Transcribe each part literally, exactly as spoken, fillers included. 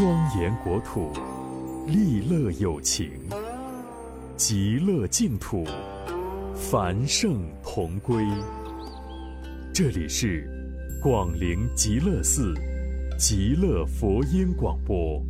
庄严国土，利乐有情，极乐净土，繁盛同归。这里是广陵极乐寺极乐佛音广播。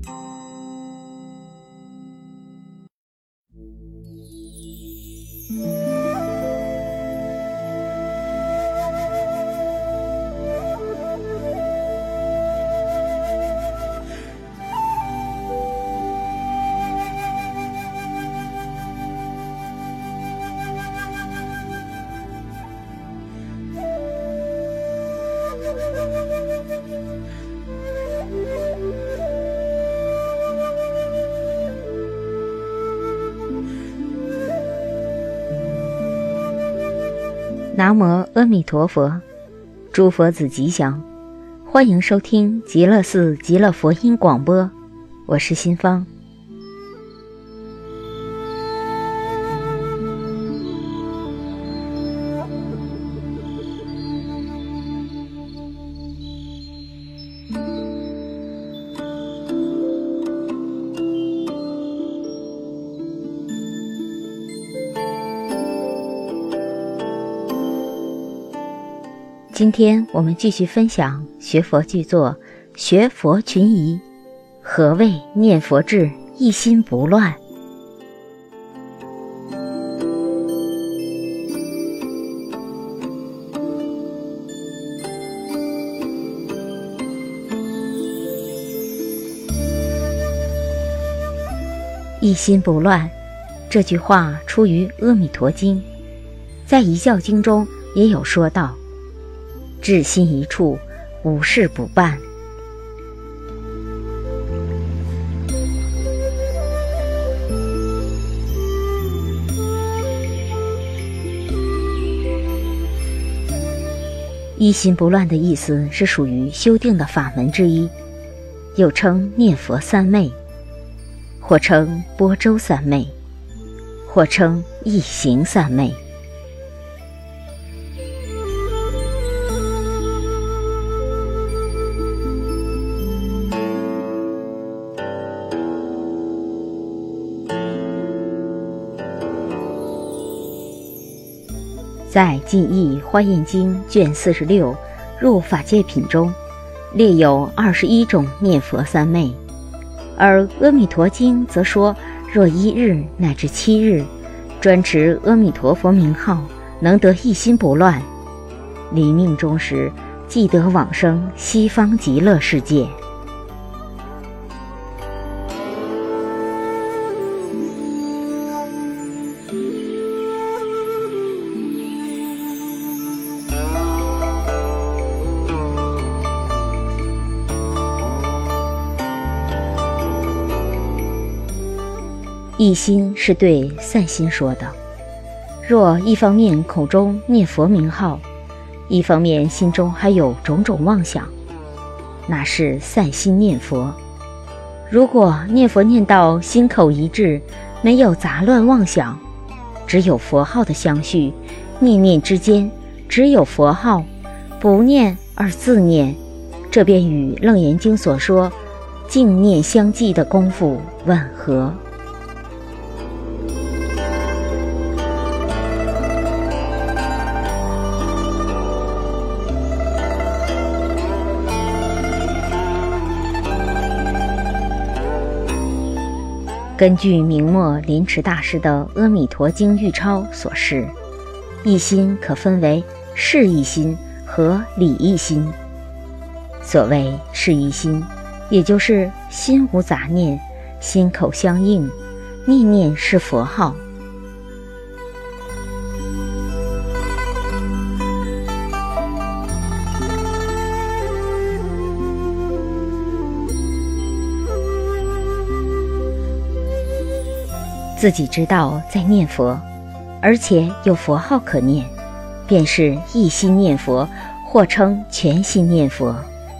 南无阿弥陀佛，诸佛子吉祥，欢迎收听极乐寺极乐佛音广播，我是心芳。今天我们继续分享学佛巨作《学佛群疑》，何谓念佛智，一心不乱？一心不乱这句话出于《阿弥陀经》，在《遗教经》中也有说到，至心一处，无事不办。一心不乱的意思是属于修定的法门之一，又称念佛三昧，或称般舟三昧，或称一行三昧。在《净义华严经》卷四十六入法界品中，列有二十一种念佛三昧，而《阿弥陀经》则说，若一日乃至七日，专持阿弥陀佛名号，能得一心不乱，临命终时，即得往生西方极乐世界。一心是对散心说的，若一方面口中念佛名号，一方面心中还有种种妄想，那是散心念佛。如果念佛念到心口一致，没有杂乱妄想，只有佛号的相续，念念之间只有佛号，不念而自念，这便与楞严经所说净念相继的功夫吻合。根据明末莲池大师的《阿弥陀经玉钞》所示，一心可分为事一心和理一心。所谓事一心，也就是心无杂念，心口相应，念念是佛号。自己知道在念佛，而且有佛号可念，便是一心念佛，或称全心念佛。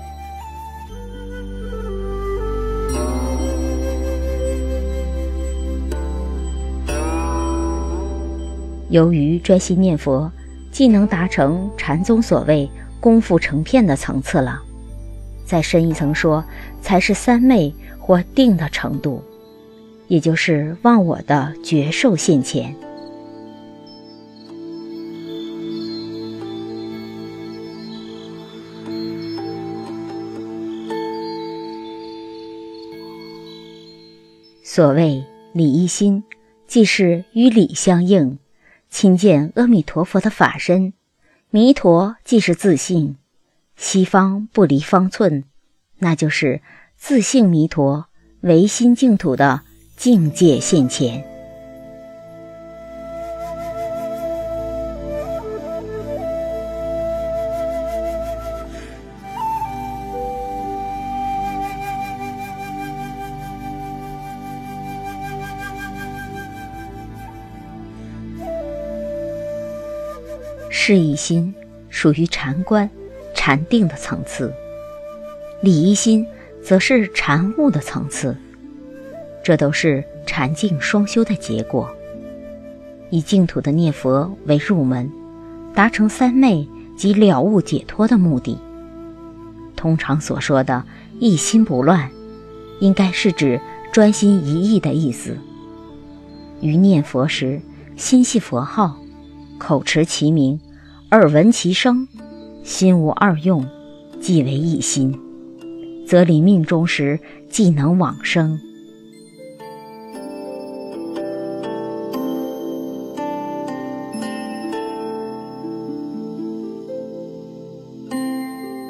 由于专心念佛，既能达成禅宗所谓功夫成片的层次了， 再深一层说，才是三昧或定的程度，也就是忘我的觉受现前。所谓理一心，即是与理相应，亲见阿弥陀佛的法身。弥陀即是自性，西方不离方寸，那就是自性弥陀唯心净土的境界现前。是一心属于禅观、禅定的层次，理一心则是禅悟的层次，这都是禅净双修的结果。以净土的念佛为入门，达成三昧及了悟解脱的目的。通常所说的一心不乱，应该是指专心一意的意思。于念佛时，心系佛号，口持其名，耳闻其声，心无二用，即为一心，则临命终时即能往生。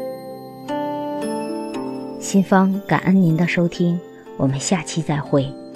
心方感恩您的收听，我们下期再会。